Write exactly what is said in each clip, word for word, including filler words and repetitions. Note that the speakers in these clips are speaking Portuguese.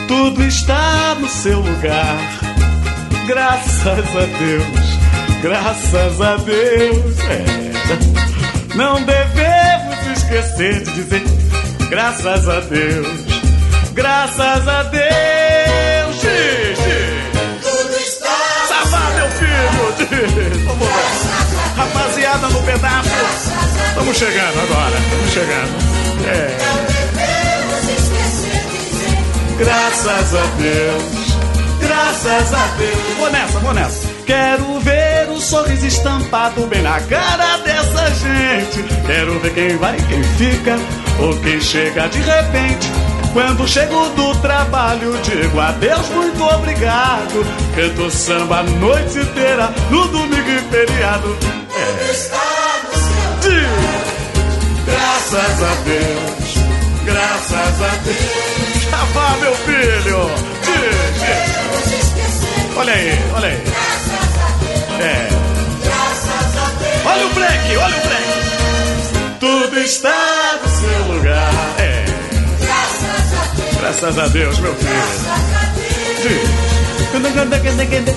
Tudo está no seu lugar. Graças a Deus, graças a Deus. É. Não devemos esquecer de dizer graças a Deus, graças a Deus. Tudo está. Sabá, meu filho. Vamos lá. Rapaziada no pedaço. Estamos chegando agora. Estamos chegando. É. Não devemos esquecer de dizer Graças a Deus, graças a Deus. Vou nessa, vou nessa. Quero ver o sorriso estampado bem na cara dessa gente. Quero ver quem vai, quem fica ou quem chega de repente. Quando chego do trabalho, digo adeus, muito obrigado. Canto samba a noite inteira, no domingo e feriado. tudo está no seu lugar. Graças a Deus, graças a Deus. Já vá, meu filho. Diz, Devemos esquecer. olha aí, olha aí. Graças a Deus. É. Graças a Deus. Olha o break, olha o break. Tudo está no seu lugar. É. Graças a Deus. Graças a Deus, meu filho. Graças a Deus. Diz. Não devemos esquecer.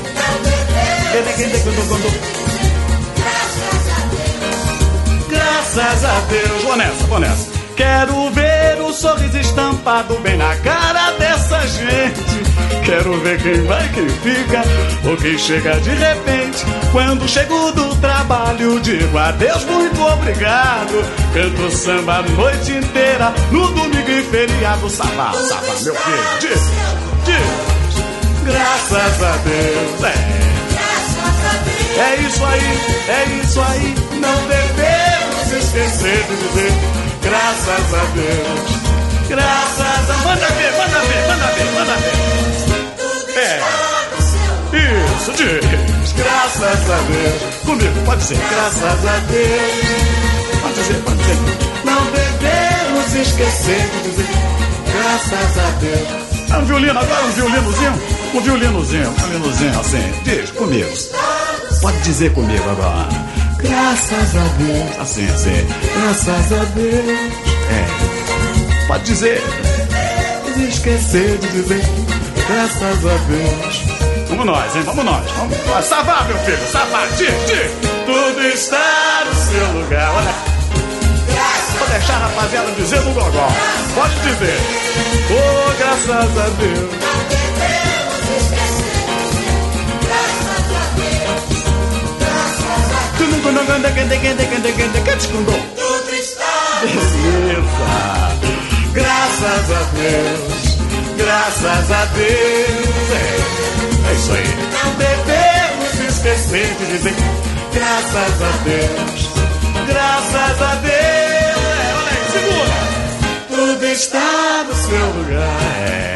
Graças a Deus. Graças a Deus. Vou nessa, vou nessa. Quero ver o sorriso estampado bem na cara dessa gente. Quero ver quem vai, quem fica ou quem chega de repente. Quando chego do trabalho, digo adeus, muito obrigado. Canto samba a noite inteira, no domingo e feriado. Sabá, sabá, meu filho. Diz, diz. Graças a Deus. É. Graças a Deus. É isso aí, é isso aí. Não devemos esquecer de dizer graças a Deus. Graças a... Manda ver, manda ver, manda ver, manda ver. Tudo É. está no seu lugar. Isso, diz. Graças a Deus. Comigo, pode dizer. Graças a Deus. Pode dizer, pode dizer. Não devemos esquecer de dizer graças a Deus. É um violino, agora um violinozinho. Um violinozinho, um violinozinho assim. Diz comigo. Pode dizer comigo agora. Graças a Deus. Assim, assim. Graças a Deus. É. Pode dizer. Esquecer de dizer graças a Deus. Vamos nós, hein? Vamos nós. Vamos nós. Savá, meu filho. Savá. Diz, diz. Tudo está no seu lugar. Olha. Vou deixar a rapaziada dizer no gogó. Pode dizer. Oh, graças a Deus. Não devemos esquecer. Graças a Deus. Graças a Deus. Tudo está no Beleza. Graças a Deus. Graças a Deus. É, é isso aí. Não devemos esquecer de dizer graças a Deus. Graças a Deus. É, olha aí, segura. Tudo está no seu lugar. É.